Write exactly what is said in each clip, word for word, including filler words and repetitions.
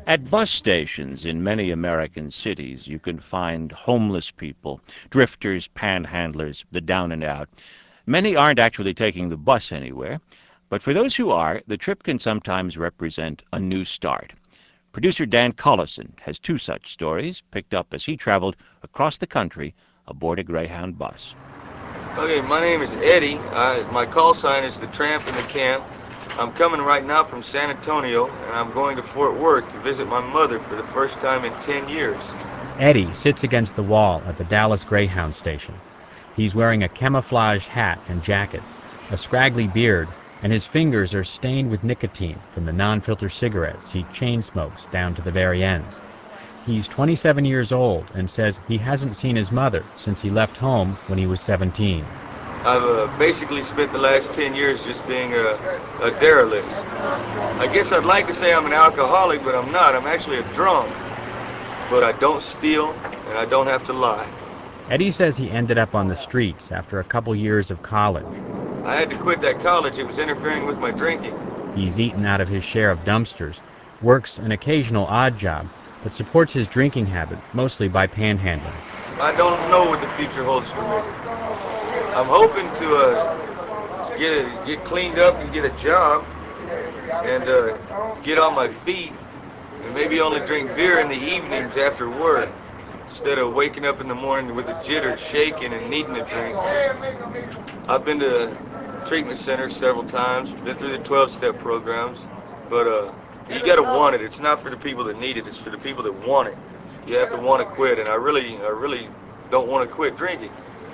At bus stations in many American cities, you can find homeless people, drifters, panhandlers, the down and out. Many aren't actually taking the bus anywhere, but for those who are, the trip can sometimes represent a new start. Producer Dan Collison has two such stories picked up as he traveled across the country aboard a Greyhound bus. Okay, my name is Eddie. I, my call sign is the Tramp in the Camp. I'm coming right now from San Antonio, and I'm going to Fort Worth to visit my mother for the first time in ten years. Eddie sits against the wall at the Dallas Greyhound station. He's wearing a camouflage hat and jacket, a scraggly beard, and his fingers are stained with nicotine from the non-filter cigarettes he chain smokes down to the very ends. He's twenty-seven years old and says he hasn't seen his mother since he left home when he was seventeen. I've uh, basically spent the last ten years just being a, a derelict. I guess I'd like to say I'm an alcoholic, but I'm not. I'm actually a drunk. But I don't steal, and I don't have to lie. Eddie says he ended up on the streets after a couple years of college. I had to quit that college. It was interfering with my drinking. He's eaten out of his share of dumpsters, works an occasional odd job, but supports his drinking habit mostly by panhandling. I don't know what the future holds for me. I'm hoping to uh, get a, get cleaned up and get a job and uh, get on my feet and maybe only drink beer in the evenings after work instead of waking up in the morning with a jitter, shaking and needing a drink. I've been to treatment centers several times, been through the twelve-step programs, but uh, you gotta want it. It's not for the people that need it, it's for the people that want it. You have to want to quit, and I really, I really don't want to quit drinking.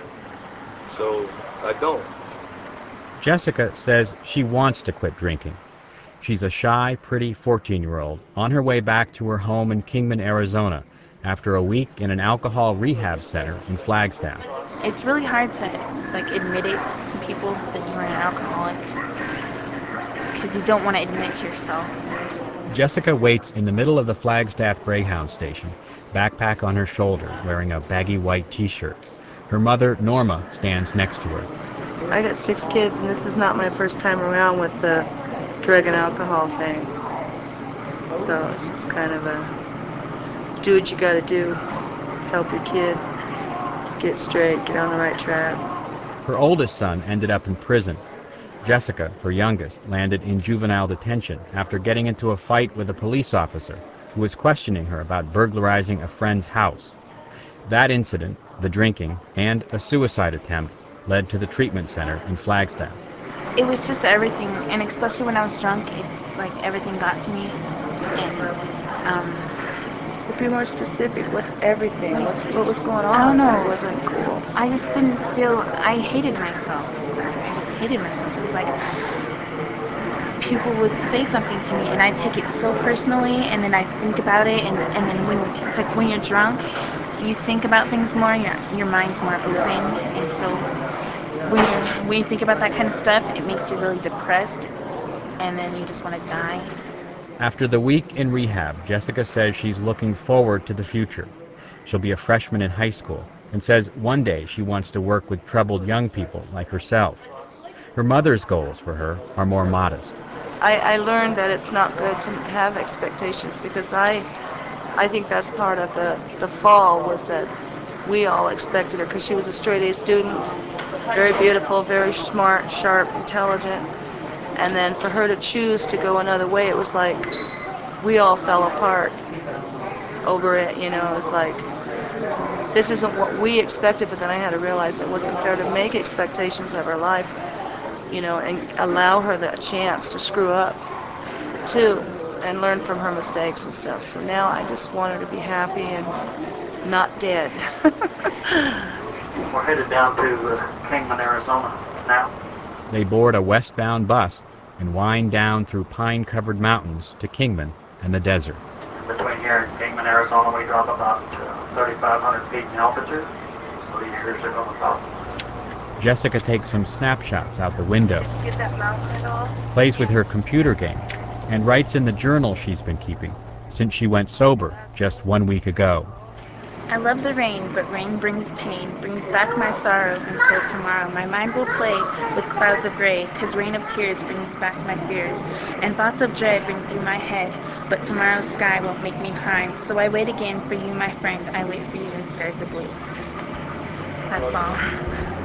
So, I don't. Jessica says she wants to quit drinking. She's a shy, pretty fourteen-year-old on her way back to her home in Kingman, Arizona, after a week in an alcohol rehab center in Flagstaff. It's really hard to like admit it to people that you're an alcoholic because you don't want to admit it to yourself. Jessica waits in the middle of the Flagstaff Greyhound station, backpack on her shoulder, wearing a baggy white t-shirt. Her mother, Norma, stands next to her. I got six kids, and this is not my first time around with the drug and alcohol thing. So it's just kind of a do what you gotta do, help your kid get straight, get on the right track. Her oldest son ended up in prison. Jessica, her youngest, landed in juvenile detention after getting into a fight with a police officer who was questioning her about burglarizing a friend's house. That incident, the drinking, and a suicide attempt led to the treatment center in Flagstaff. It was just everything, and especially when I was drunk, it's like everything got to me. And um, Be more specific. What's everything? What's what was going on? I don't know. It wasn't cool. I just didn't feel. I hated myself. I just hated myself. It was like people would say something to me, and I take it so personally, and then I think about it, and and then when it's like when you're drunk, you think about things more. Your your mind's more open, and so when you when you think about that kind of stuff, it makes you really depressed, and then you just want to die. After the week in rehab, Jessica says she's looking forward to the future. She'll be a freshman in high school and says one day she wants to work with troubled young people like herself. Her mother's goals for her are more modest. I, I learned that it's not good to have expectations because I I think that's part of the, the fall was that we all expected her because she was a straight A student, very beautiful, very smart, sharp, intelligent. And then for her to choose to go another way, it was like we all fell apart over it. You know, it was like this isn't what we expected, but then I had to realize it wasn't fair to make expectations of her life, you know, and allow her the chance to screw up too and learn from her mistakes and stuff. So now I just want her to be happy and not dead. We're headed down to uh, Kingman, Arizona now. They board a westbound bus and wind down through pine-covered mountains to Kingman and the desert. Between here and Kingman, Arizona, we drop about uh, thirty-five hundred feet in altitude. So these years are going up. Jessica takes some snapshots out the window, Get that mountain at all? plays with her computer game, and writes in the journal she's been keeping since she went sober just one week ago. I love the rain, but rain brings pain, brings back my sorrow until tomorrow. My mind will play with clouds of gray, 'cause rain of tears brings back my fears, and thoughts of dread ring through my head, but tomorrow's sky won't make me cry. So I wait again for you, my friend, I wait for you in skies of blue. That's all.